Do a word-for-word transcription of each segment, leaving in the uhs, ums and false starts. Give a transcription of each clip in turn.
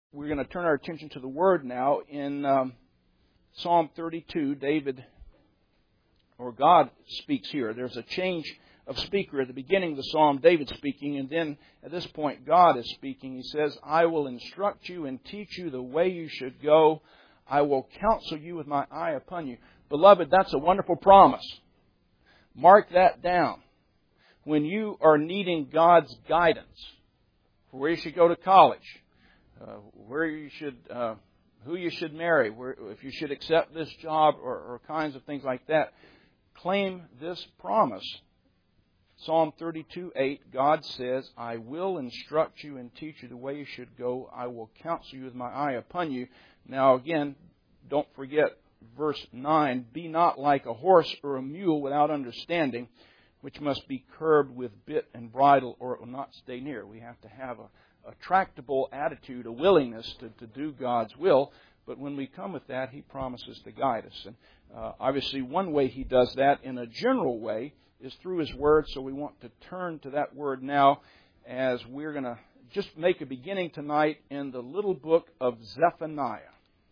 we're going to turn our attention to the Word now. In um, Psalm thirty-two, David, or God speaks here. There's a change of speaker at the beginning of the Psalm, David speaking, and then at this point God is speaking. He says, I will instruct you and teach you the way you should go. I will counsel you with my eye upon you. Beloved, that's a wonderful promise. Mark that down. When you are needing God's guidance, where you should go to college, uh, where you should, uh, who you should marry, where, if you should accept this job, or, or kinds of things like that, claim this promise. Psalm thirty-two eight, God says, I will instruct you and teach you the way you should go. I will counsel you with my eye upon you. Now again, don't forget verse nine, be not like a horse or a mule without understanding, which must be curbed with bit and bridle, or it will not stay near. We have to have a, a tractable attitude, a willingness to, to do God's will. But when we come with that, He promises to guide us. And uh, obviously one way He does that in a general way is through His Word. So we want to turn to that Word now as we're going to just make a beginning tonight in the little book of Zephaniah.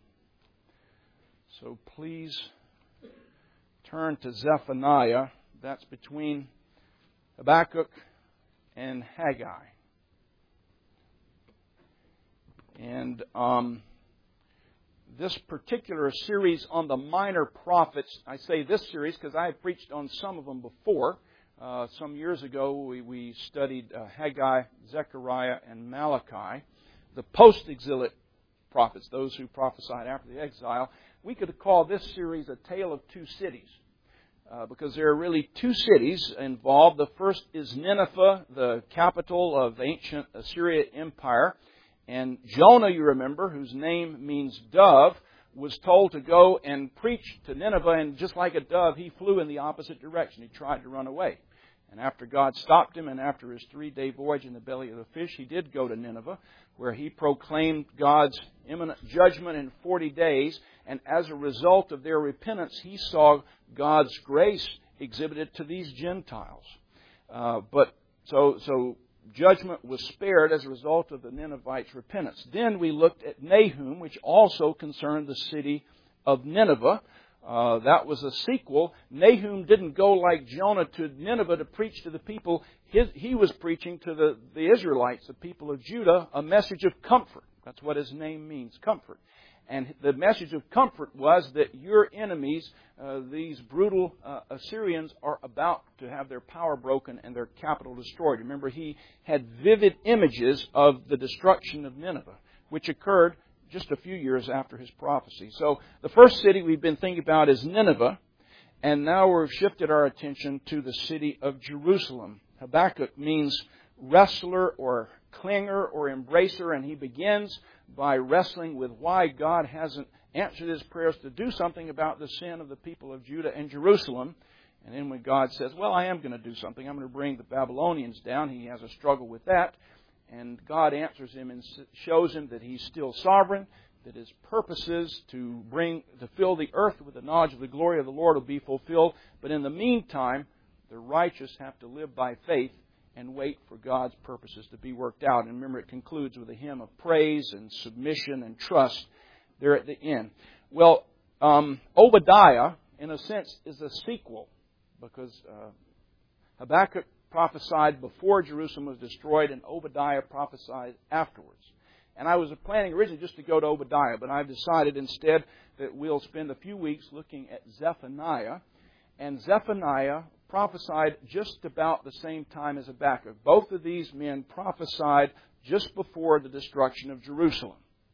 So please turn to Zephaniah. That's between Habakkuk and Haggai. And um, this particular series on the minor prophets, I say this series because I have preached on some of them before. Uh, some years ago we, we studied uh, Haggai, Zechariah, and Malachi, the post-exilic prophets, those who prophesied after the exile. We could call this series a tale of two cities. Uh, because there are really two cities involved. The first is Nineveh, the capital of the ancient Assyrian Empire. And Jonah, you remember, whose name means dove, was told to go and preach to Nineveh. And just like a dove, he flew in the opposite direction. He tried to run away. And after God stopped him, and after his three-day voyage in the belly of the fish, he did go to Nineveh, where he proclaimed God's imminent judgment in forty days. And as a result of their repentance, he saw God's grace exhibited to these Gentiles. Uh, but so, so judgment was spared as a result of the Ninevites' repentance. Then we looked at Nahum, which also concerned the city of Nineveh. Uh, that was a sequel. Nahum didn't go like Jonah to Nineveh to preach to the people. His, he was preaching to the, the Israelites, the people of Judah, a message of comfort. That's what his name means, comfort. And the message of comfort was that your enemies, uh, these brutal uh, Assyrians, are about to have their power broken and their capital destroyed. Remember, he had vivid images of the destruction of Nineveh, which occurred just a few years after his prophecy. So the first city we've been thinking about is Nineveh, and now we've shifted our attention to the city of Jerusalem. Habakkuk means wrestler or clinger or embracer, and he begins by wrestling with why God hasn't answered his prayers to do something about the sin of the people of Judah and Jerusalem. And then when God says, well, I am going to do something, I'm going to bring the Babylonians down, he has a struggle with that. And God answers him and shows him that He's still sovereign, that His purposes to bring to fill the earth with the knowledge of the glory of the Lord will be fulfilled. But in the meantime, the righteous have to live by faith and wait for God's purposes to be worked out. And remember, it concludes with a hymn of praise and submission and trust there at the end. Well, um, Obadiah, in a sense, is a sequel, because uh, Habakkuk prophesied before Jerusalem was destroyed, and Obadiah prophesied afterwards. And I was planning originally just to go to Obadiah, but I've decided instead that we'll spend a few weeks looking at Zephaniah. And Zephaniah prophesied just about the same time as Habakkuk. Both of these men prophesied just before the destruction of Jerusalem.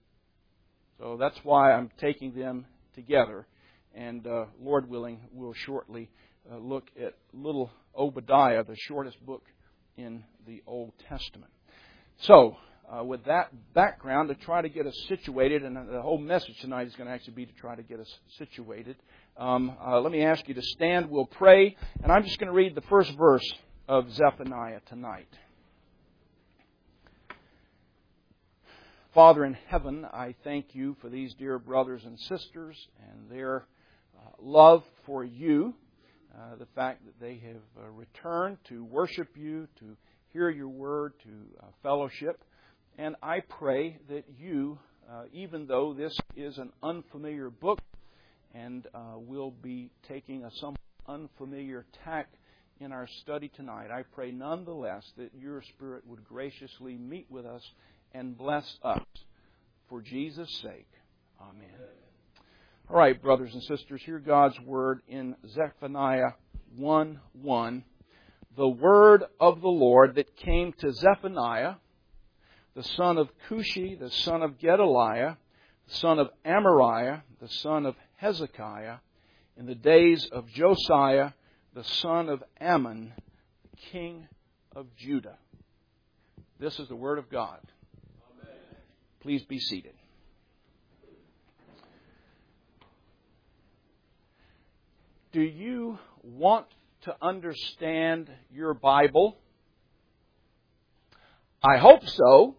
So that's why I'm taking them together. And uh, Lord willing, we'll shortly uh, look at little Obadiah, the shortest book in the Old Testament. So, uh, with that background, to try to get us situated, and the whole message tonight is going to actually be to try to get us situated. Um, uh, let me ask you to stand. We'll pray, and I'm just going to read the first verse of Zephaniah tonight. Father in heaven, I thank You for these dear brothers and sisters and their uh, love for You. Uh, the fact that they have uh, returned to worship You, to hear Your word, to uh, fellowship. And I pray that You uh, even though this is an unfamiliar book, and uh, we'll be taking a somewhat unfamiliar tack in our study tonight, I pray nonetheless that your Spirit would graciously meet with us and bless us for Jesus' sake. Amen. All right, brothers and sisters, hear God's Word in Zephaniah one one. The word of the Lord that came to Zephaniah, the son of Cushi, the son of Gedaliah, the son of Amariah, the son of Hezekiah, in the days of Josiah, the son of Ammon, king of Judah. This is the word of God. Amen. Please be seated. Do you want to understand your Bible? I hope so.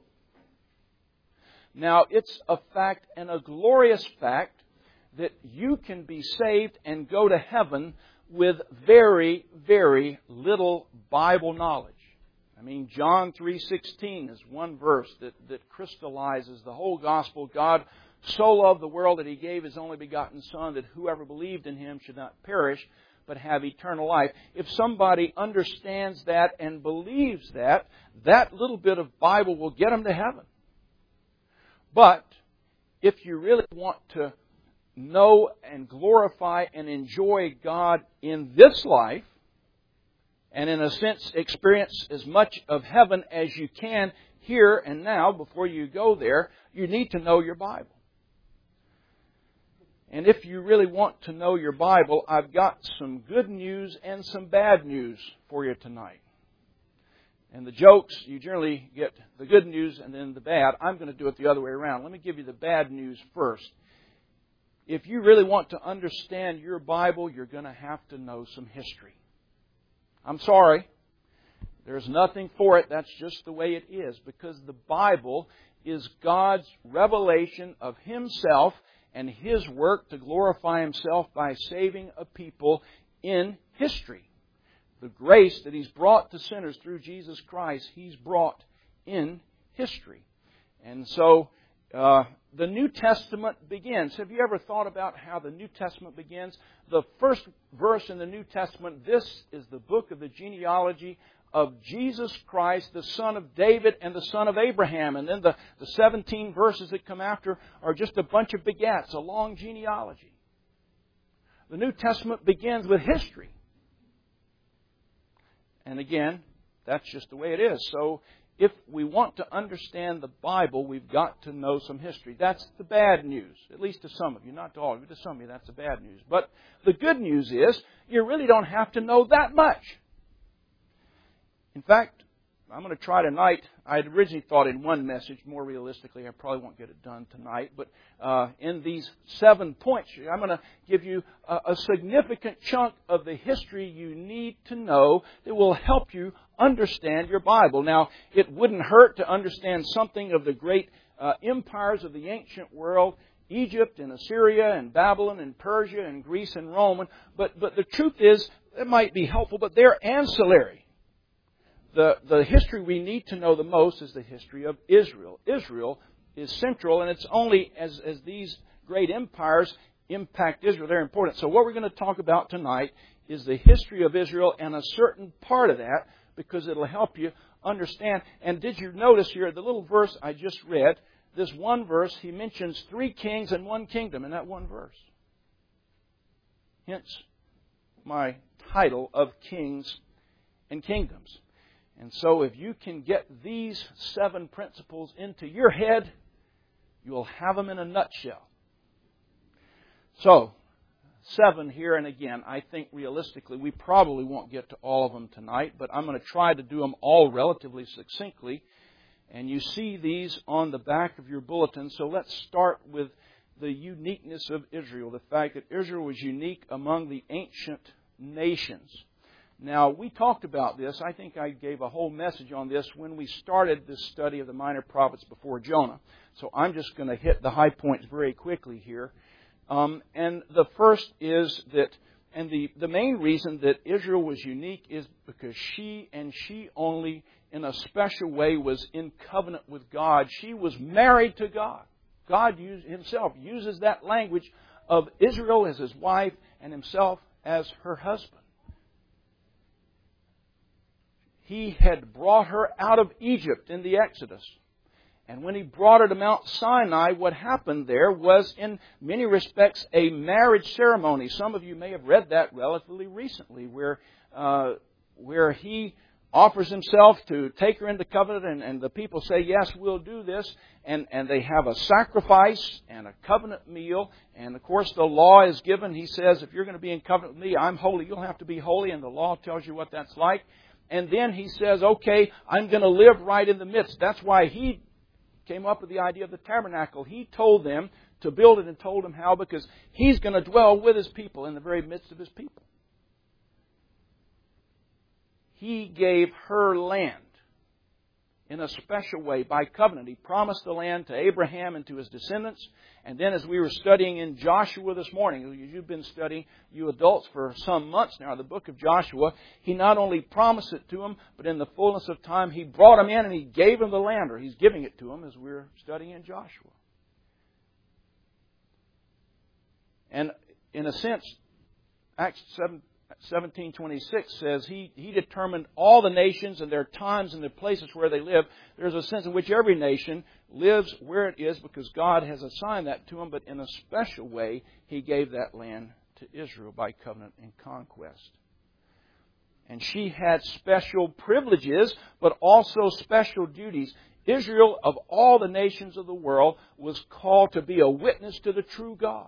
Now, it's a fact, and a glorious fact, that you can be saved and go to heaven with very, very little Bible knowledge. I mean, John three sixteen is one verse that, that crystallizes the whole gospel. God so loved the world that He gave His only begotten Son, that whoever believed in Him should not perish, but have eternal life. If somebody understands that and believes that, that little bit of Bible will get them to heaven. But if you really want to know and glorify and enjoy God in this life, and in a sense experience as much of heaven as you can here and now before you go there, you need to know your Bible. And if you really want to know your Bible, I've got some good news and some bad news for you tonight. And the jokes, you generally get the good news and then the bad. I'm going to do it the other way around. Let me give you the bad news first. If you really want to understand your Bible, you're going to have to know some history. I'm sorry. There's nothing for it. That's just the way it is. Because the Bible is God's revelation of Himself and His work to glorify Himself by saving a people in history. The grace that He's brought to sinners through Jesus Christ, He's brought in history. And so uh, the New Testament begins. Have you ever thought about how the New Testament begins? The first verse in the New Testament, this is the book of the genealogy of Jesus Christ, the son of David and the son of Abraham. And then the, the seventeen verses that come after are just a bunch of begats, a long genealogy. The New Testament begins with history. And again, that's just the way it is. So if we want to understand the Bible, we've got to know some history. That's the bad news, at least to some of you. Not to all of you, to some of you that's the bad news. But the good news is you really don't have to know that much. In fact, I'm going to try tonight. I had originally thought in one message, more realistically, I probably won't get it done tonight, but uh, in these seven points, I'm going to give you a, a significant chunk of the history you need to know that will help you understand your Bible. Now, it wouldn't hurt to understand something of the great uh, empires of the ancient world, Egypt and Assyria and Babylon and Persia and Greece and Rome, but, but the truth is, it might be helpful, but they're ancillary. The, the history we need to know the most is the history of Israel. Israel is central, and it's only as, as these great empires impact Israel, they're important. So what we're going to talk about tonight is the history of Israel and a certain part of that, because it'll help you understand. And did you notice here, the little verse I just read, this one verse, he mentions three kings and one kingdom in that one verse. Hence my title of Kings and Kingdoms. And so if you can get these seven principles into your head, you'll have them in a nutshell. So, seven here, and again, I think realistically we probably won't get to all of them tonight, but I'm going to try to do them all relatively succinctly. And you see these on the back of your bulletin. So let's start with the uniqueness of Israel, the fact that Israel was unique among the ancient nations. Now, we talked about this. I think I gave a whole message on this when we started this study of the minor prophets before Jonah. So I'm just going to hit the high points very quickly here. Um, and the first is that, and the, the main reason that Israel was unique is because she and she only, in a special way, was in covenant with God. She was married to God. God use, Himself uses that language of Israel as His wife and Himself as her husband. He had brought her out of Egypt in the Exodus. And when He brought her to Mount Sinai, what happened there was, in many respects, a marriage ceremony. Some of you may have read that relatively recently, where uh, where He offers Himself to take her into covenant, and, and the people say, yes, we'll do this. And, and they have a sacrifice and a covenant meal. And, of course, the law is given. He says, if you're going to be in covenant with me, I'm holy. You'll have to be holy. And the law tells you what that's like. And then He says, okay, I'm going to live right in the midst. That's why He came up with the idea of the tabernacle. He told them to build it and told them how, because He's going to dwell with His people in the very midst of His people. He gave her land in a special way by covenant. He promised the land to Abraham and to his descendants. And then as we were studying in Joshua this morning, you've been studying, you adults, for some months now, the book of Joshua, He not only promised it to them, but in the fullness of time, He brought them in and He gave them the land, or He's giving it to them as we're studying in Joshua. And in a sense, Acts seventeen twenty-six says he, he determined all the nations and their times and the places where they live. There's a sense in which every nation lives where it is because God has assigned that to them, but in a special way, He gave that land to Israel by covenant and conquest. And she had special privileges, but also special duties. Israel, of all the nations of the world, was called to be a witness to the true God.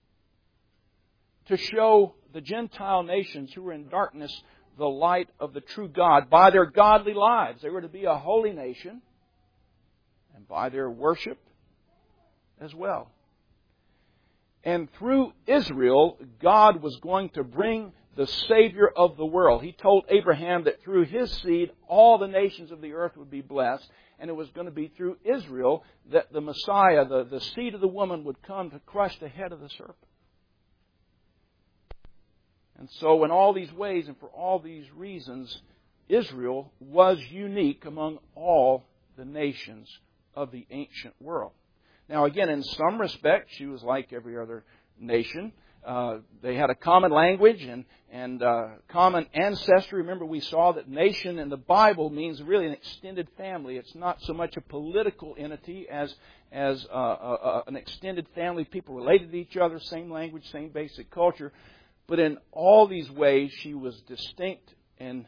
To show the Gentile nations who were in darkness the light of the true God by their godly lives. They were to be a holy nation, and by their worship as well. And through Israel, God was going to bring the Savior of the world. He told Abraham that through his seed, all the nations of the earth would be blessed. And it was going to be through Israel that the Messiah, the, the seed of the woman, would come to crush the head of the serpent. And so in all these ways and for all these reasons, Israel was unique among all the nations of the ancient world. Now again, in some respects, she was like every other nation. Uh, they had a common language and, and uh, common ancestry. Remember, we saw that nation in the Bible means really an extended family. It's not so much a political entity as, as uh, uh, an extended family, people related to each other, same language, same basic culture. But in all these ways, she was distinct and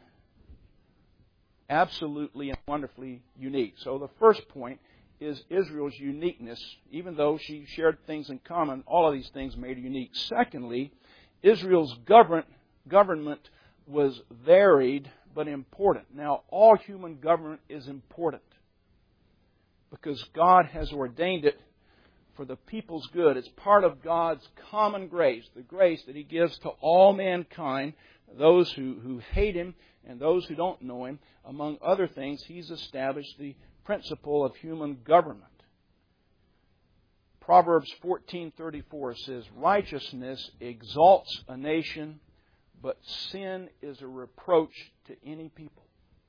absolutely and wonderfully unique. So the first point is Israel's uniqueness. Even though she shared things in common, all of these things made her unique. Secondly, Israel's govern, government was varied but important. Now, all human government is important because God has ordained it for the people's good. It's part of God's common grace, the grace that He gives to all mankind, those who, who hate Him and those who don't know Him. Among other things, He's established the principle of human government. Proverbs fourteen thirty-four says, righteousness exalts a nation, but sin is a reproach to any people.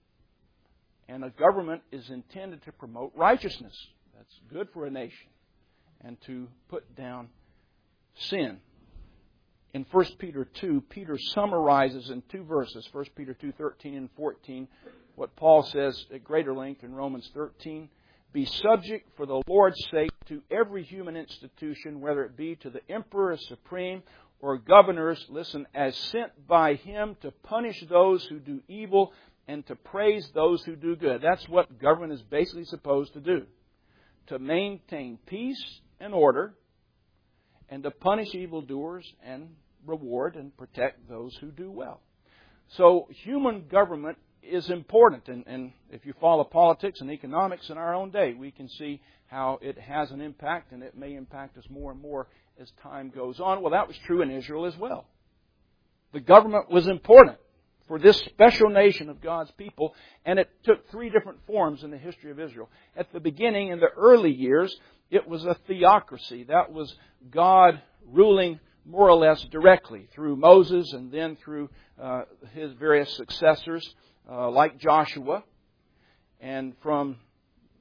And a government is intended to promote righteousness. That's good for a nation. And to put down sin. In First Peter two, Peter summarizes in two verses, First Peter two, thirteen and fourteen, what Paul says at greater length in Romans thirteen. Be subject for the Lord's sake to every human institution, whether it be to the emperor as supreme or governors, listen, as sent by Him to punish those who do evil and to praise those who do good. That's what government is basically supposed to do. To maintain peace and order, and to punish evildoers and reward and protect those who do well. So human government is important, and, and if you follow politics and economics in our own day, we can see how it has an impact, and it may impact us more and more as time goes on. Well, that was true in Israel as well. The government was important for this special nation of God's people, and it took three different forms in the history of Israel. At the beginning, in the early years, it was a theocracy. That was God ruling more or less directly through Moses and then through uh, his various successors uh, like Joshua. And from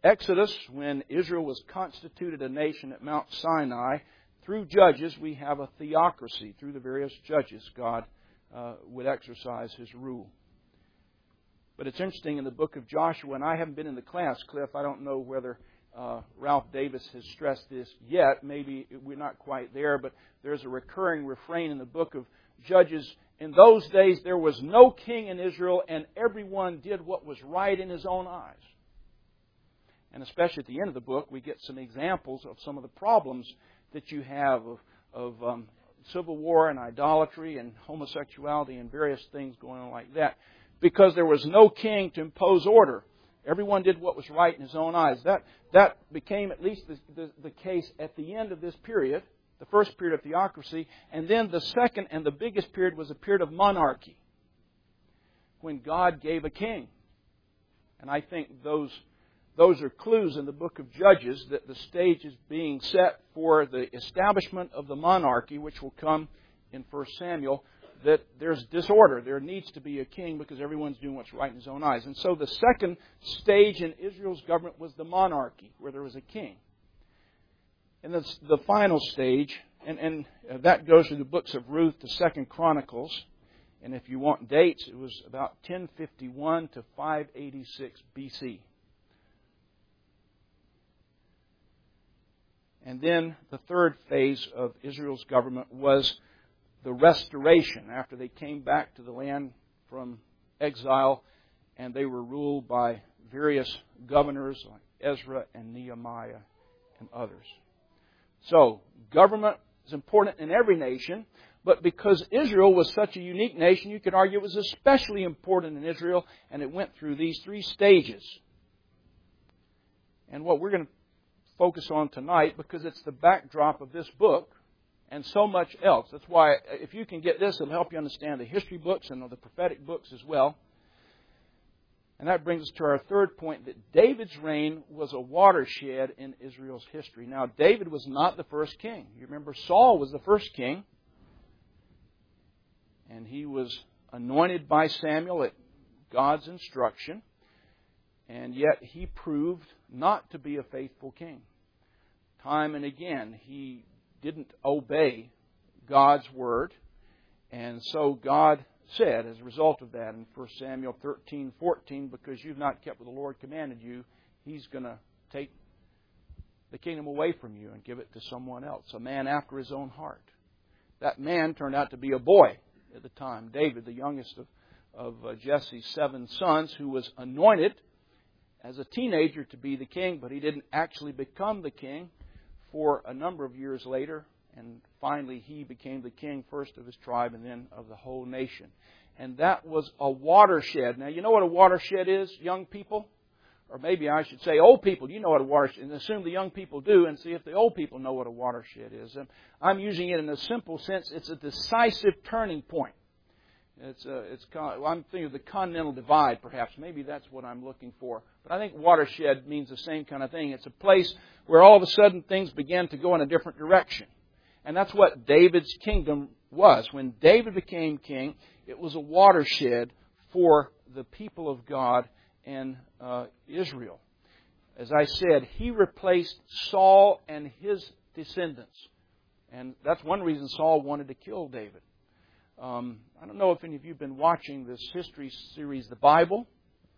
Exodus, when Israel was constituted a nation at Mount Sinai, through judges we have a theocracy. Through the various judges, God uh, would exercise His rule. But it's interesting in the book of Joshua, and I haven't been in the class, Cliff. I don't know whether uh, Ralph Davis has stressed this yet. Maybe we're not quite there, but there's a recurring refrain in the book of Judges. In those days, there was no king in Israel, and everyone did what was right in his own eyes. And especially at the end of the book, we get some examples of some of the problems that you have of, of um, civil war and idolatry and homosexuality and various things going on like that. Because there was no king to impose order. Everyone did what was right in his own eyes. That that became at least the, the, the case at the end of this period, the first period of theocracy. And then the second and the biggest period was a period of monarchy, when God gave a king. And I think those those are clues in the book of Judges that the stage is being set for the establishment of the monarchy, which will come in First Samuel, that there's disorder. There needs to be a king because everyone's doing what's right in his own eyes. And so the second stage in Israel's government was the monarchy, where there was a king. And that's the final stage, and, and that goes through the books of Ruth to Second Chronicles. And if you want dates, it was about ten fifty-one to five eighty-six B C. And then the third phase of Israel's government was the restoration, after they came back to the land from exile, and they were ruled by various governors like Ezra and Nehemiah and others. So, government is important in every nation, but because Israel was such a unique nation, you could argue it was especially important in Israel, and it went through these three stages. And what we're going to focus on tonight, because it's the backdrop of this book, and so much else. That's why, if you can get this, it'll help you understand the history books and the prophetic books as well. And that brings us to our third point, that David's reign was a watershed in Israel's history. Now, David was not the first king. You remember Saul was the first king. And he was anointed by Samuel at God's instruction. And yet he proved not to be a faithful king. Time and again, he didn't obey God's word. And so God said, as a result of that, in First Samuel thirteen fourteen, because you've not kept what the Lord commanded you, He's going to take the kingdom away from you and give it to someone else, a man after His own heart. That man turned out to be a boy at the time, David, the youngest of, of uh, Jesse's seven sons, who was anointed as a teenager to be the king, but he didn't actually become the king for a number of years later. And finally, he became the king first of his tribe and then of the whole nation. And that was a watershed. Now, you know what a watershed is, young people? Or maybe I should say old people. You know what a watershed is. And assume the young people do and see if the old people know what a watershed is. And I'm using it in a simple sense. It's a decisive turning point. It's a, it's. Well, I'm thinking of the continental divide, perhaps. Maybe that's what I'm looking for. But I think watershed means the same kind of thing. It's a place where all of a sudden things began to go in a different direction. And that's what David's kingdom was. When David became king, it was a watershed for the people of God and uh, Israel. As I said, he replaced Saul and his descendants. And that's one reason Saul wanted to kill David. Um, I don't know if any of you have been watching this history series, The Bible.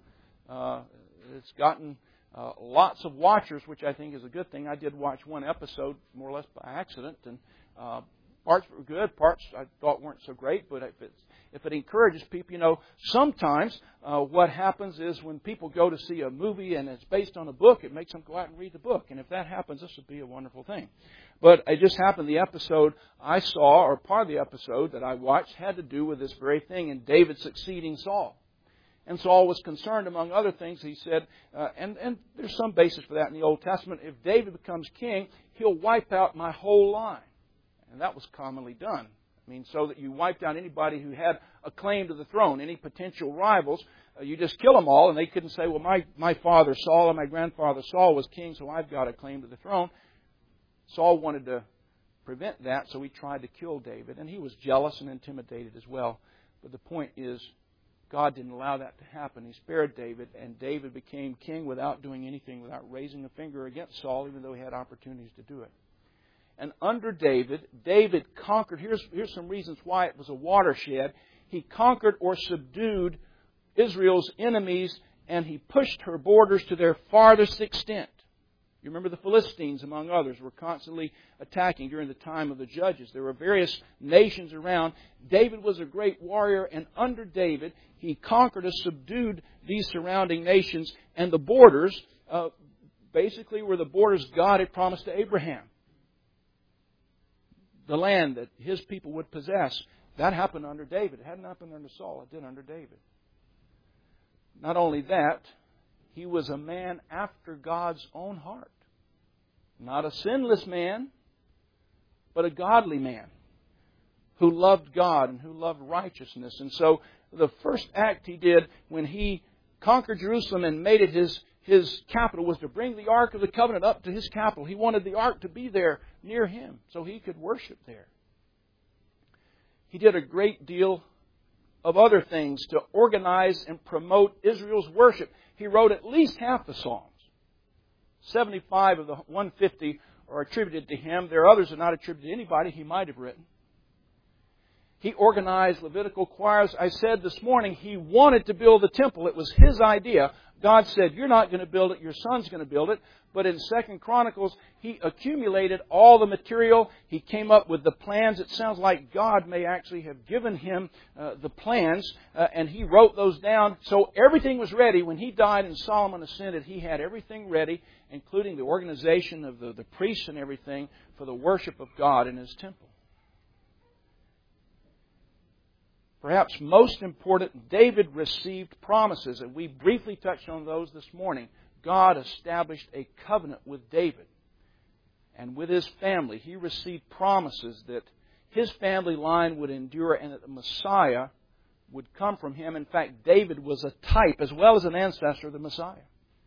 Uh, it's gotten uh, lots of watchers, which I think is a good thing. I did watch one episode, more or less by accident, and uh, parts were good, parts I thought weren't so great. But if, it's, if it encourages people, you know, sometimes uh, what happens is when people go to see a movie and it's based on a book, it makes them go out and read the book. And if that happens, this would be a wonderful thing. But it just happened the episode I saw, or part of the episode that I watched, had to do with this very thing, and David succeeding Saul. And Saul was concerned, among other things, he said, uh, and, and there's some basis for that in the Old Testament, if David becomes king, he'll wipe out my whole line. And that was commonly done. I mean, so that you wiped out anybody who had a claim to the throne, any potential rivals. Uh, you just kill them all, and they couldn't say, well, my, my father Saul and my grandfather Saul was king, so I've got a claim to the throne. Saul wanted to prevent that, so he tried to kill David. And he was jealous and intimidated as well. But the point is, God didn't allow that to happen. He spared David, and David became king without doing anything, without raising a finger against Saul, even though he had opportunities to do it. And under David, David conquered. Here's, here's some reasons why it was a watershed. He conquered or subdued Israel's enemies, and he pushed her borders to their farthest extent. You remember the Philistines, among others, were constantly attacking during the time of the Judges. There were various nations around. David was a great warrior, and under David, he conquered or subdued these surrounding nations. And the borders uh, basically were the borders God had promised to Abraham. The land that his people would possess. That happened under David. It hadn't happened under Saul. It did under David. Not only that, he was a man after God's own heart. Not a sinless man, but a godly man who loved God and who loved righteousness. And so the first act he did when he conquered Jerusalem and made it his, his capital was to bring the Ark of the Covenant up to his capital. He wanted the Ark to be there near him so he could worship there. He did a great deal of other things to organize and promote Israel's worship. He wrote at least half the Psalms. seventy-five of the one hundred fifty are attributed to him. There are others that are not attributed to anybody he might have written. He organized Levitical choirs. I said this morning he wanted to build the temple. It was his idea. God said, you're not going to build it, your son's going to build it. But in Second Chronicles, he accumulated all the material. He came up with the plans. It sounds like God may actually have given him uh, the plans, uh, and he wrote those down. So everything was ready. When he died and Solomon ascended, he had everything ready, including the organization of the, the priests and everything for the worship of God in his temple. Perhaps most important, David received promises, and we briefly touched on those this morning. God established a covenant with David and with his family. He received promises that his family line would endure and that the Messiah would come from him. In fact, David was a type as well as an ancestor of the Messiah.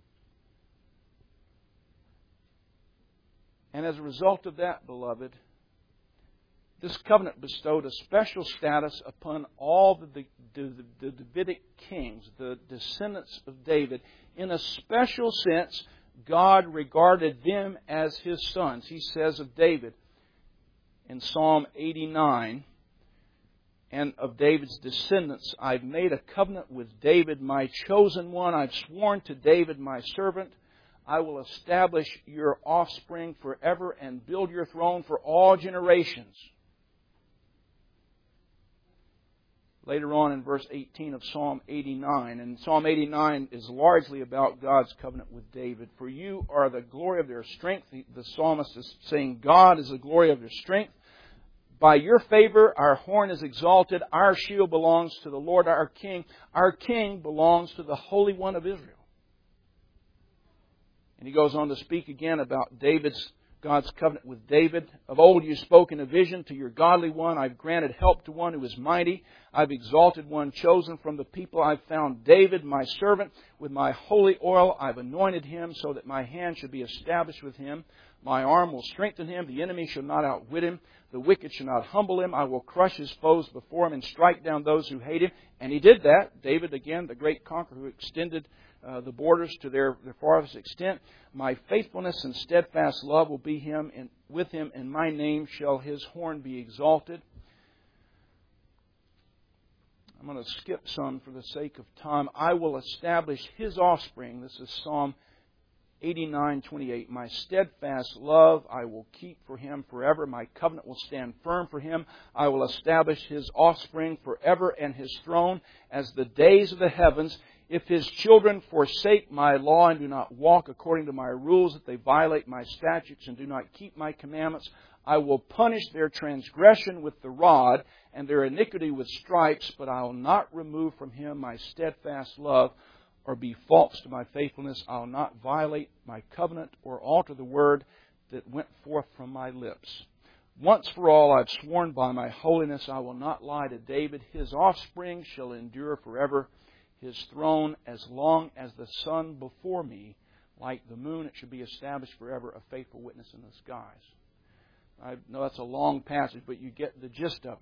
And as a result of that, beloved, this covenant bestowed a special status upon all the, the, the, the Davidic kings, the descendants of David. In a special sense, God regarded them as His sons. He says of David in Psalm eighty-nine, and of David's descendants, I've made a covenant with David, my chosen one. I've sworn to David, my servant. I will establish your offspring forever and build your throne for all generations. Later on in verse eighteen of Psalm eighty-nine. And Psalm eighty-nine is largely about God's covenant with David. For you are the glory of their strength. The, the psalmist is saying God is the glory of their strength. By your favor our horn is exalted. Our shield belongs to the Lord our King. Our King belongs to the Holy One of Israel. And he goes on to speak again about David's God's covenant with David. Of old you spoke in a vision to your godly one. I've granted help to one who is mighty. I've exalted one chosen from the people. I've found David, my servant. With my holy oil I've anointed him so that my hand should be established with him. My arm will strengthen him. The enemy shall not outwit him. The wicked shall not humble him. I will crush his foes before him and strike down those who hate him. And he did that. David, again, the great conqueror who extended Uh, the borders to their, their farthest extent. My faithfulness and steadfast love will be him, and with him in my name shall his horn be exalted. I'm going to skip some for the sake of time. I will establish his offspring. This is Psalm eighty-nine twenty-eight. My steadfast love I will keep for him forever. My covenant will stand firm for him. I will establish his offspring forever and his throne as the days of the heavens. If his children forsake my law and do not walk according to my rules, if they violate my statutes and do not keep my commandments, I will punish their transgression with the rod and their iniquity with stripes, but I will not remove from him my steadfast love or be false to my faithfulness. I will not violate my covenant or alter the word that went forth from my lips. Once for all I've sworn by my holiness, I will not lie to David. His offspring shall endure forever. His throne as long as the sun before me, like the moon, it should be established forever, a faithful witness in the skies. I know that's a long passage, but you get the gist of it.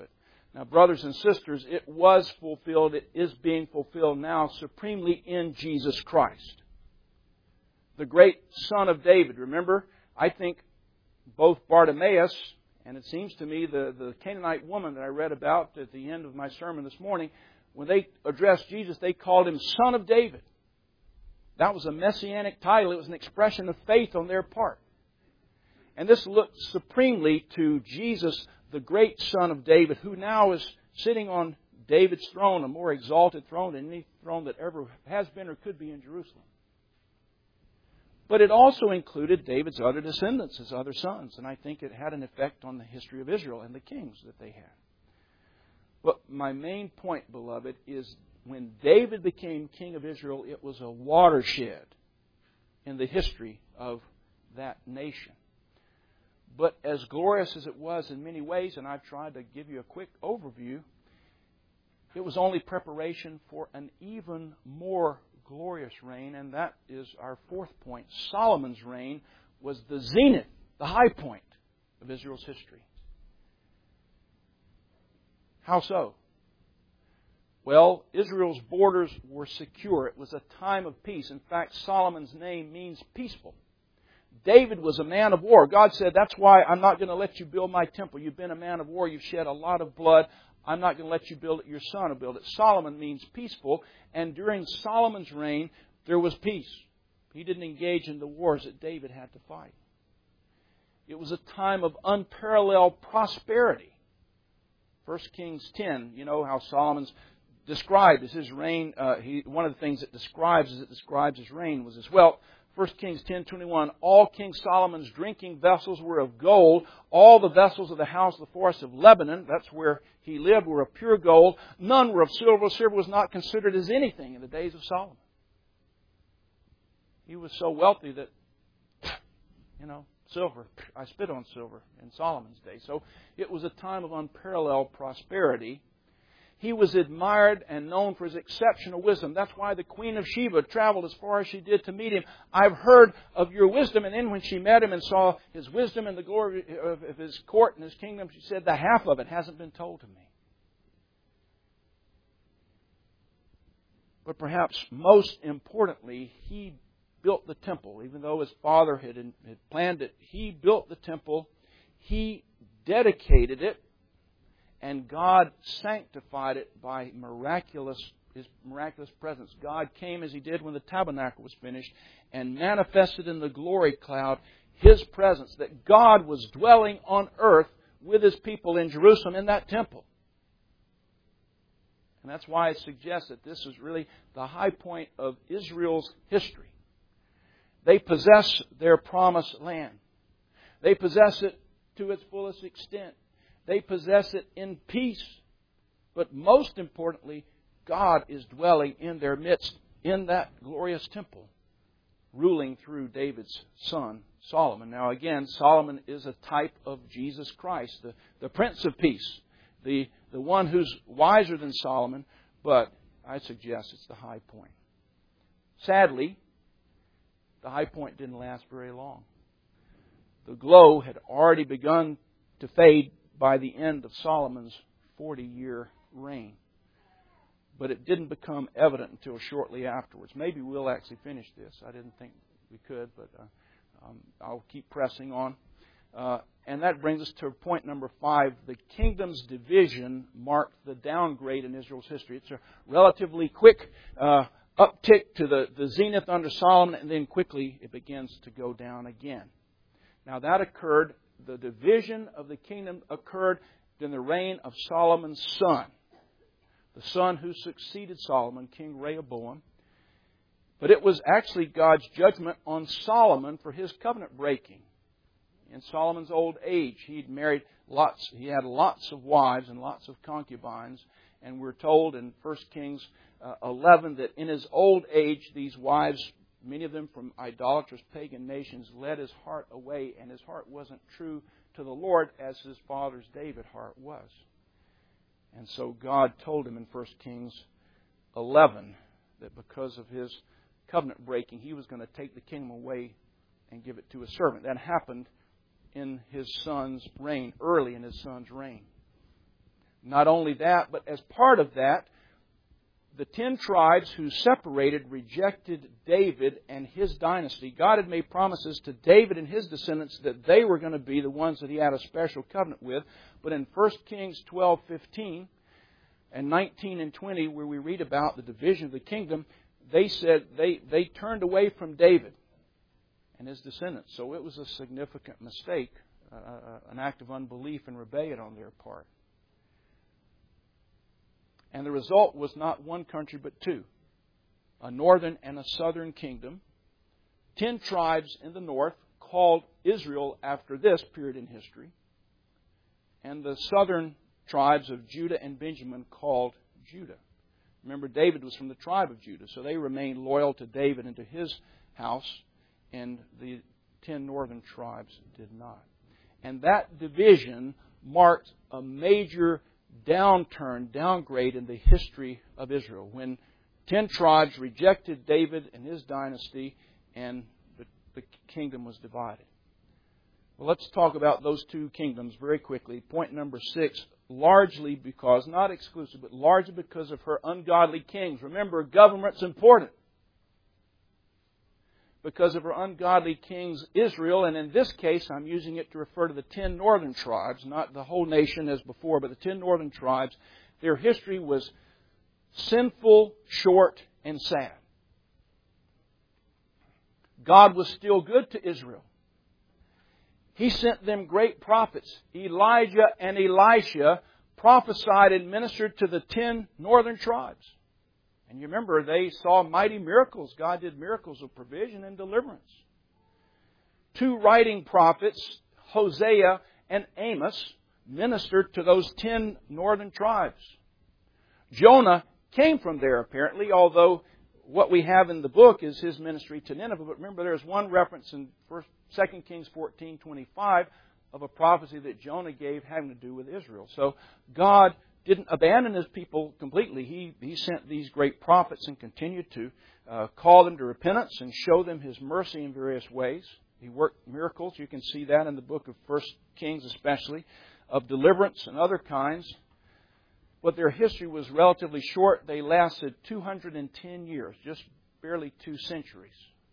Now, brothers and sisters, it was fulfilled, it is being fulfilled now supremely in Jesus Christ. The great Son of David. Remember, I think both Bartimaeus, and it seems to me the, the Canaanite woman that I read about at the end of my sermon this morning, when they addressed Jesus, they called Him Son of David. That was a messianic title. It was an expression of faith on their part. And this looked supremely to Jesus, the great Son of David, who now is sitting on David's throne, a more exalted throne than any throne that ever has been or could be in Jerusalem. But it also included David's other descendants, his other sons. And I think it had an effect on the history of Israel and the kings that they had. But my main point, beloved, is when David became king of Israel, it was a watershed in the history of that nation. But as glorious as it was in many ways, and I've tried to give you a quick overview, it was only preparation for an even more glorious reign, and that is our fourth point. Solomon's reign was the zenith, the high point of Israel's history. How so? Well, Israel's borders were secure. It was a time of peace. In fact, Solomon's name means peaceful. David was a man of war. God said, that's why I'm not going to let you build my temple. You've been a man of war. You've shed a lot of blood. I'm not going to let you build it. Your son will build it. Solomon means peaceful. And during Solomon's reign, there was peace. He didn't engage in the wars that David had to fight. It was a time of unparalleled prosperity. First Kings ten, you know how Solomon's described as his reign. Uh, he, one of the things it describes as it describes his reign was his wealth. First Kings ten twenty-one, all King Solomon's drinking vessels were of gold. All the vessels of the house of the forest of Lebanon, that's where he lived, were of pure gold. None were of silver. Silver was not considered as anything in the days of Solomon. He was so wealthy that, you know, silver, I spit on silver in Solomon's day. So it was a time of unparalleled prosperity. He was admired and known for his exceptional wisdom. That's why the Queen of Sheba traveled as far as she did to meet him. I've heard of your wisdom. And then when she met him and saw his wisdom and the glory of his court and his kingdom, she said, the half of it hasn't been told to me. But perhaps most importantly, he built the temple. Even though his father had, had planned it, he built the temple. He dedicated it. And God sanctified it by miraculous, His miraculous presence. God came as He did when the tabernacle was finished and manifested in the glory cloud His presence. That God was dwelling on earth with His people in Jerusalem in that temple. And that's why I suggest that this is really the high point of Israel's history. They possess their promised land. They possess it to its fullest extent. They possess it in peace. But most importantly, God is dwelling in their midst in that glorious temple, ruling through David's son, Solomon. Now again, Solomon is a type of Jesus Christ, the, the Prince of Peace, the, the one who's wiser than Solomon, but I suggest it's the high point. Sadly, the high point didn't last very long. The glow had already begun to fade by the end of Solomon's forty-year reign. But it didn't become evident until shortly afterwards. Maybe we'll actually finish this. I didn't think we could, but uh, um, I'll keep pressing on. Uh, and that brings us to point number five. The kingdom's division marked the downgrade in Israel's history. It's a relatively quick uh, uptick to the, the zenith under Solomon, and then quickly it begins to go down again. Now that occurred, the division of the kingdom occurred in the reign of Solomon's son, the son who succeeded Solomon, King Rehoboam. But it was actually God's judgment on Solomon for his covenant breaking. In Solomon's old age, he'd married lots, he had lots of wives and lots of concubines. And we're told in First Kings uh, eleven that in his old age, these wives, many of them from idolatrous pagan nations, led his heart away, and his heart wasn't true to the Lord as his father's David heart was. And so God told him in First Kings eleven that because of his covenant breaking, he was going to take the kingdom away and give it to a servant. That happened in his son's reign, early in his son's reign. Not only that, but as part of that, the ten tribes who separated rejected David and his dynasty. God had made promises to David and his descendants that they were going to be the ones that He had a special covenant with. But in First Kings twelve fifteen and nineteen and twenty, where we read about the division of the kingdom, they said they, they turned away from David and his descendants. So it was a significant mistake, uh, an act of unbelief and rebellion on their part. And the result was not one country but two. A northern and a southern kingdom. Ten tribes in the north called Israel after this period in history. And the southern tribes of Judah and Benjamin called Judah. Remember, David was from the tribe of Judah, so they remained loyal to David and to his house, and the ten northern tribes did not. And that division marked a major downturn, downgrade in the history of Israel, when ten tribes rejected David and his dynasty, and the, the kingdom was divided. Well, let's talk about those two kingdoms very quickly. Point number six, largely because, not exclusive, but largely because of her ungodly kings. Remember, government's important. Because of her ungodly kings, Israel, and in this case I'm using it to refer to the ten northern tribes, not the whole nation as before, but the ten northern tribes, their history was sinful, short, and sad. God was still good to Israel. He sent them great prophets. Elijah and Elisha prophesied and ministered to the ten northern tribes. And you remember, they saw mighty miracles. God did miracles of provision and deliverance. Two writing prophets, Hosea and Amos, ministered to those ten northern tribes. Jonah came from there, apparently, although what we have in the book is his ministry to Nineveh. But remember, there's one reference in First, Second Kings fourteen twenty-five of a prophecy that Jonah gave having to do with Israel. So God didn't abandon His people completely. He, he sent these great prophets and continued to uh, call them to repentance and show them His mercy in various ways. He worked miracles. You can see that in the book of First Kings especially, of deliverance and other kinds. But their history was relatively short. They lasted two hundred ten years, just barely two centuries.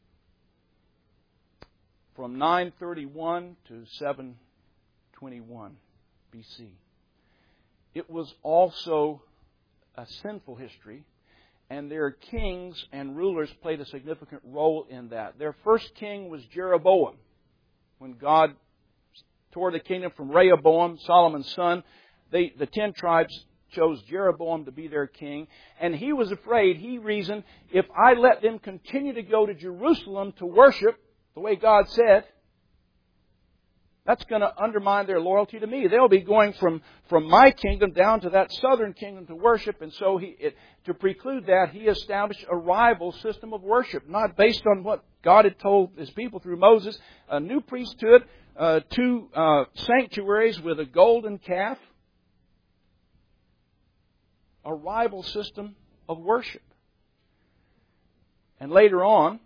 From nine thirty-one to seven twenty-one B C. It was also a sinful history, and their kings and rulers played a significant role in that. Their first king was Jeroboam. When God tore the kingdom from Rehoboam, Solomon's son, they, the ten tribes chose Jeroboam to be their king. And he was afraid, he reasoned, if I let them continue to go to Jerusalem to worship the way God said, that's going to undermine their loyalty to me. They'll be going from, from my kingdom down to that southern kingdom to worship. And so he, it, to preclude that, he established a rival system of worship, not based on what God had told His people through Moses. A new priesthood, uh, two uh, sanctuaries with a golden calf. A rival system of worship. And later on,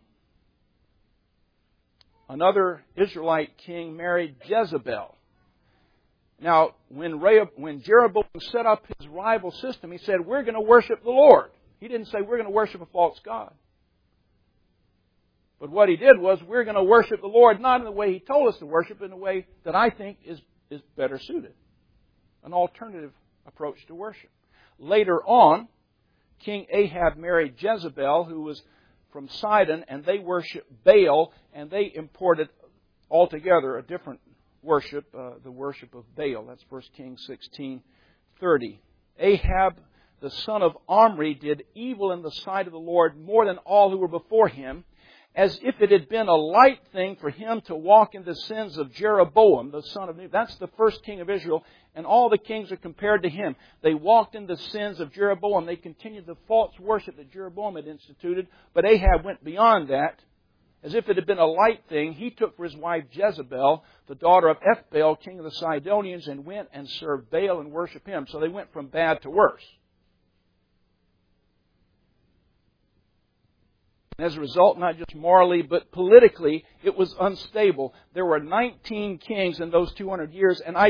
another Israelite king married Jezebel. Now, when, Rehob- when Jeroboam set up his rival system, he said, we're going to worship the Lord. He didn't say, we're going to worship a false god. But what he did was, we're going to worship the Lord, not in the way He told us to worship, in the way that I think is, is better suited. An alternative approach to worship. Later on, King Ahab married Jezebel, who was from Sidon, and they worshiped Baal, and they imported altogether a different worship, uh, the worship of Baal. That's First Kings sixteen thirty. Ahab, the son of Omri, did evil in the sight of the Lord more than all who were before him, as if it had been a light thing for him to walk in the sins of Jeroboam, the son of Nebat. That's the first king of Israel, and all the kings are compared to him. They walked in the sins of Jeroboam. They continued the false worship that Jeroboam had instituted, but Ahab went beyond that. As if it had been a light thing, he took for his wife Jezebel, the daughter of Ethbaal, king of the Sidonians, and went and served Baal and worshiped him. So they went from bad to worse. As a result, not just morally, but politically, it was unstable. There were nineteen kings in those two hundred years, and I didn't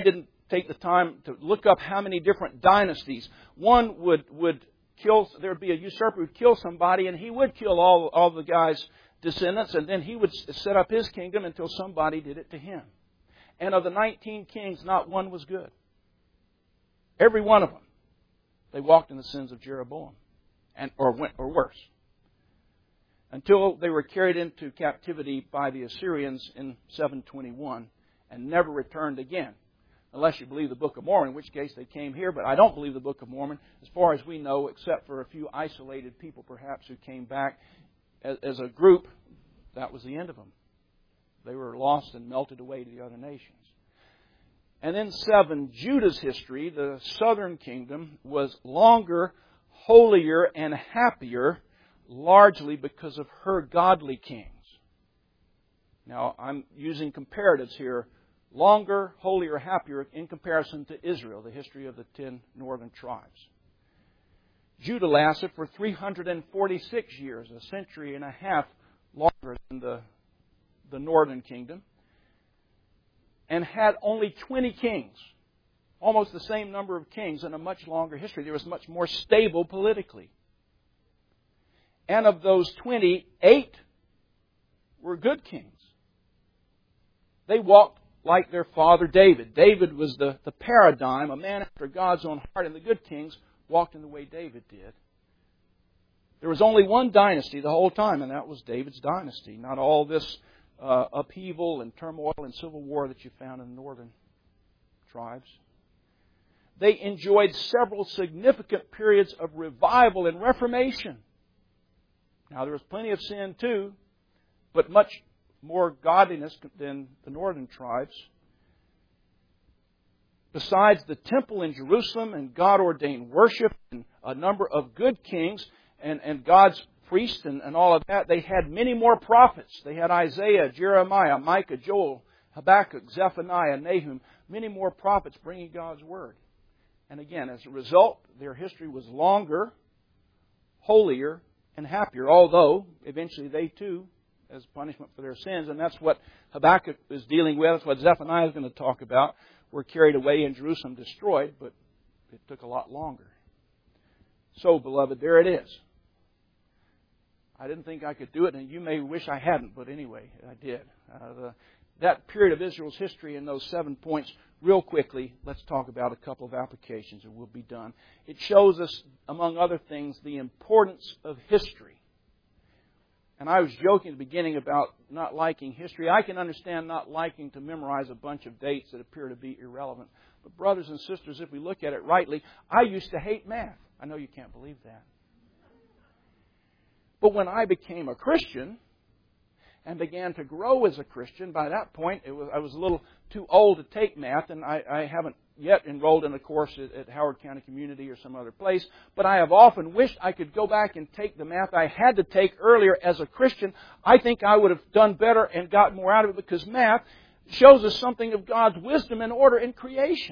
take the time to look up how many different dynasties. One would, would kill, there would be a usurper who would kill somebody, and he would kill all, all the guy's descendants, and then he would set up his kingdom until somebody did it to him. And of the nineteen kings, not one was good. Every one of them, they walked in the sins of Jeroboam, and or went, or worse, until they were carried into captivity by the Assyrians in seven twenty-one and never returned again. Unless you believe the Book of Mormon, in which case they came here. But I don't believe the Book of Mormon, as far as we know, except for a few isolated people perhaps who came back as, as a group. That was the end of them. They were lost and melted away to the other nations. And then seven, Judah's history, the southern kingdom, was longer, holier, and happier, largely because of her godly kings. Now, I'm using comparatives here. Longer, holier, happier in comparison to Israel, the history of the ten northern tribes. Judah lasted for three hundred forty-six years, a century and a half longer than the, the northern kingdom, and had only twenty kings, almost the same number of kings in a much longer history. There was much more stable politically. And of those twenty, eight were good kings. They walked like their father David. David was the, the paradigm, a man after God's own heart, and the good kings walked in the way David did. There was only one dynasty the whole time, and that was David's dynasty. Not all this uh, upheaval and turmoil and civil war that you found in the northern tribes. They enjoyed several significant periods of revival and reformation. Now, there was plenty of sin too, but much more godliness than the northern tribes. Besides the temple in Jerusalem and God-ordained worship and a number of good kings and, and God's priests and, and all of that, they had many more prophets. They had Isaiah, Jeremiah, Micah, Joel, Habakkuk, Zephaniah, Nahum, many more prophets bringing God's Word. And again, as a result, their history was longer, holier, and happier, although eventually they too, as punishment for their sins, and that's what Habakkuk is dealing with. That's what Zephaniah is going to talk about. Were carried away in Jerusalem, destroyed, but it took a lot longer. So, beloved, there it is. I didn't think I could do it, and you may wish I hadn't, but anyway, I did. Uh, the, that period of Israel's history in those seven points, real quickly, let's talk about a couple of applications, and we'll be done. It shows us, among other things, the importance of history. And I was joking at the beginning about not liking history. I can understand not liking to memorize a bunch of dates that appear to be irrelevant. But brothers and sisters, if we look at it rightly, I used to hate math. I know you can't believe that. But when I became a Christian and began to grow as a Christian, by that point it was, I was a little too old to take math, and I, I haven't yet enrolled in a course at, at Howard County Community or some other place, but I have often wished I could go back and take the math I had to take earlier as a Christian. I think I would have done better and got more out of it, because math shows us something of God's wisdom and order in creation.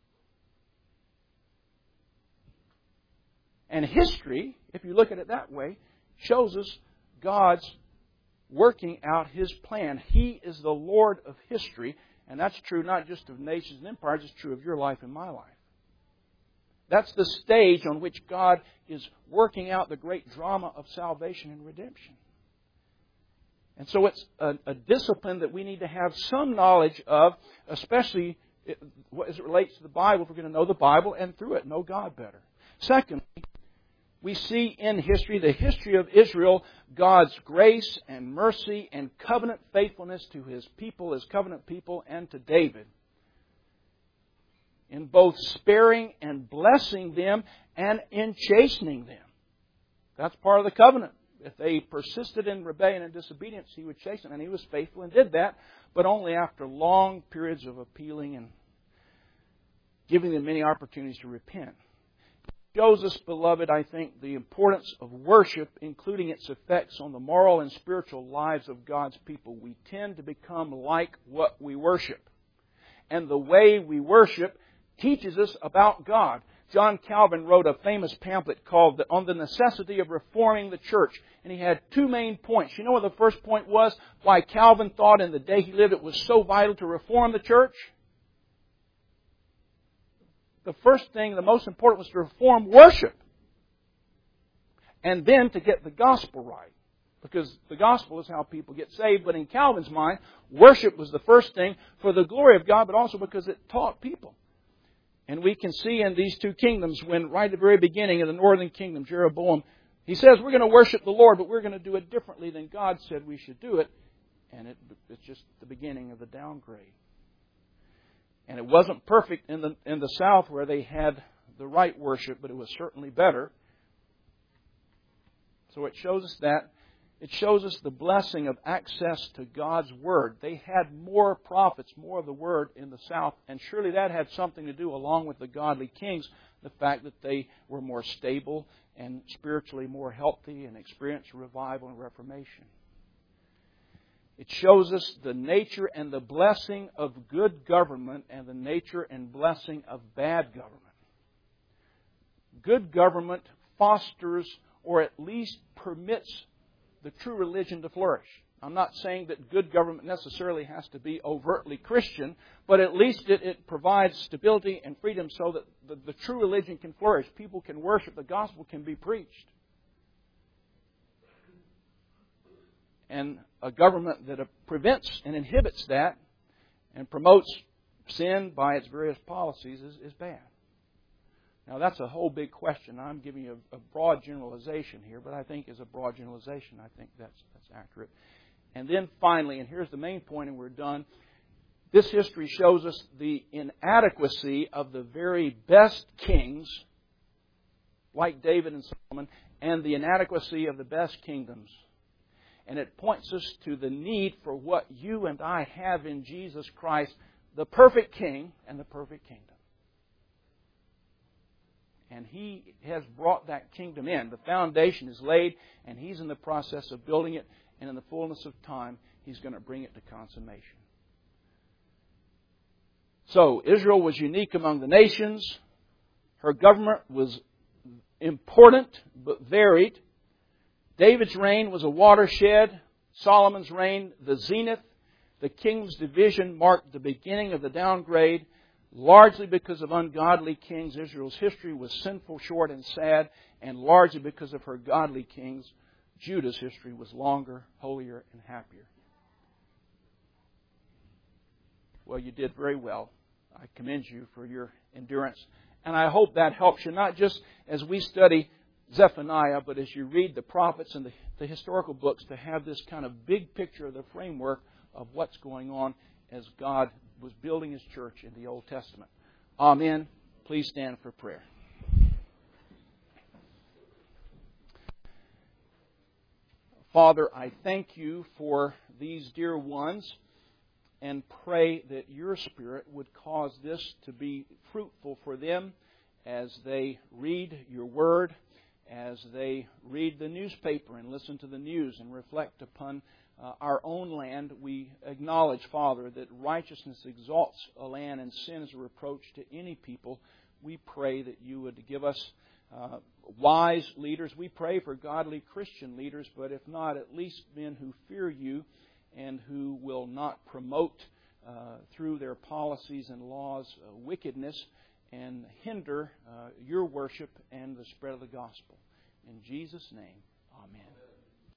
And history, if you look at it that way, shows us God's working out His plan. He is the Lord of history. And that's true not just of nations and empires, it's true of your life and my life. That's the stage on which God is working out the great drama of salvation and redemption. And so it's a, a discipline that we need to have some knowledge of, especially as it relates to the Bible, if we're going to know the Bible and through it know God better. Secondly, we see in history, the history of Israel, God's grace and mercy and covenant faithfulness to His people, His covenant people, and to David, in both sparing and blessing them and in chastening them. That's part of the covenant. If they persisted in rebellion and disobedience, He would chasten them. And He was faithful and did that, but only after long periods of appealing and giving them many opportunities to repent. Shows us, beloved, I think, the importance of worship, including its effects on the moral and spiritual lives of God's people. We tend to become like what we worship. And the way we worship teaches us about God. John Calvin wrote a famous pamphlet called On the Necessity of Reforming the Church. And he had two main points. You know what the first point was? Why Calvin thought in the day he lived it was so vital to reform the church? the first thing, the most important, was to reform worship. And then to get the gospel right. Because the gospel is how people get saved. But in Calvin's mind, worship was the first thing for the glory of God, but also because it taught people. And we can see in these two kingdoms, when right at the very beginning of the northern kingdom, Jeroboam, he says, we're going to worship the Lord, but we're going to do it differently than God said we should do it. And it, it's just the beginning of the downgrade. And it wasn't perfect in the in the south where they had the right worship, but it was certainly better. So it shows us that. It shows us the blessing of access to God's Word. They had more prophets, more of the Word in the south, and surely that had something to do, along with the godly kings, the fact that they were more stable and spiritually more healthy and experienced revival and reformation. It shows us the nature and the blessing of good government and the nature and blessing of bad government. Good government fosters or at least permits the true religion to flourish. I'm not saying that good government necessarily has to be overtly Christian, but at least it, it provides stability and freedom so that the, the true religion can flourish. People can worship. The gospel can be preached. And a government that prevents and inhibits that and promotes sin by its various policies is, is bad. Now, that's a whole big question. I'm giving you a, a broad generalization here, but I think as a broad generalization, I think that's that's accurate. And then finally, and here's the main point, and we're done, this history shows us the inadequacy of the very best kings, like David and Solomon, and the inadequacy of the best kingdoms. And it points us to the need for what you and I have in Jesus Christ, the perfect King and the perfect kingdom. And He has brought that kingdom in. The foundation is laid, and He's in the process of building it. And in the fullness of time, He's going to bring it to consummation. So, Israel was unique among the nations. Her government was important but varied. David's reign was a watershed. Solomon's reign, the zenith. The kingdom's division marked the beginning of the downgrade. Largely because of ungodly kings, Israel's history was sinful, short, and sad. And largely because of her godly kings, Judah's history was longer, holier, and happier. Well, you did very well. I commend you for your endurance. And I hope that helps you, not just as we study Zephaniah, but as you read the prophets and the, the historical books, to have this kind of big picture of the framework of what's going on as God was building His church in the Old Testament. Amen. Please stand for prayer. Father, I thank You for these dear ones and pray that Your Spirit would cause this to be fruitful for them as they read Your Word, as they read the newspaper and listen to the news and reflect upon uh, our own land. We acknowledge, Father, that righteousness exalts a land and sin is a reproach to any people. We pray that You would give us uh, wise leaders. We pray for godly Christian leaders, but if not, at least men who fear You and who will not promote uh, through their policies and laws uh, wickedness and hinder uh, Your worship and the spread of the gospel. In Jesus' name, amen.